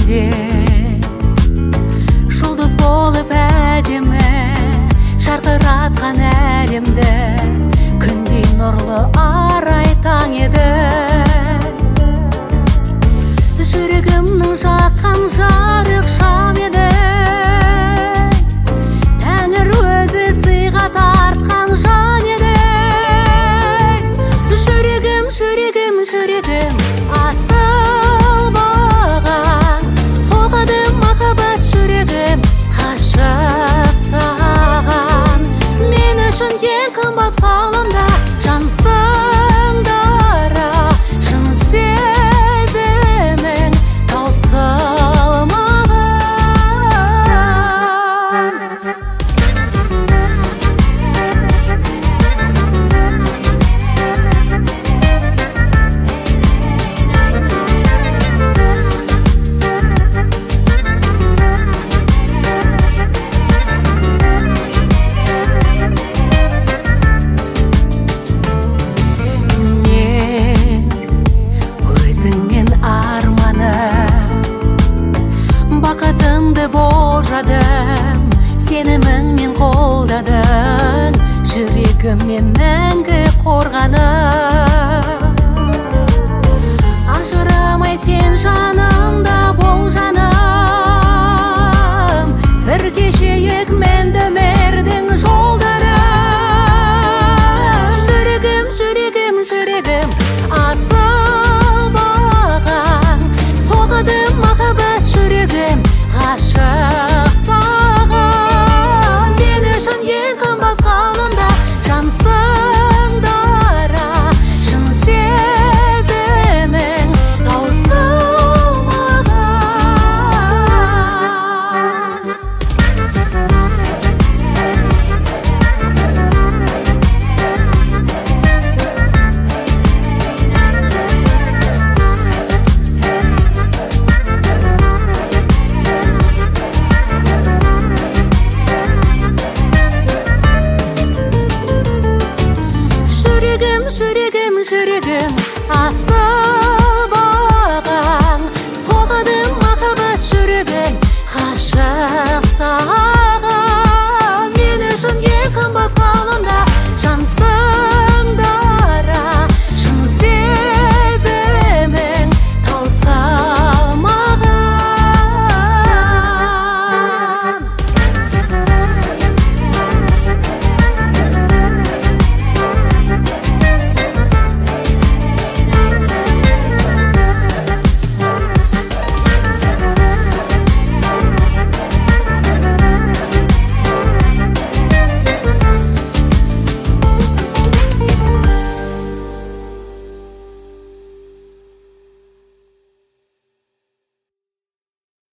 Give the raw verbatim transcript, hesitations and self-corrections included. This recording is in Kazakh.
көзіңде жұлдыз болып әдемі жарқыратқан әлемді күндей нұрлы арай таң еді. Жүрегімнің жаққан жарық шам еді. Тәңір өзі сыйға тартқан жан еді. Жүрегім, жүрегім, жүрегім асыл маған соғады махаббат жүрегім ғашық саған. Мен үшін ең қымбат ғаламда жансың дара шын сезімің таусылмаған. Бақытымды болжадым, сеніміңмен қолдадың, жүрегіме мәңгі қорғаным. Ажырамай сен жаным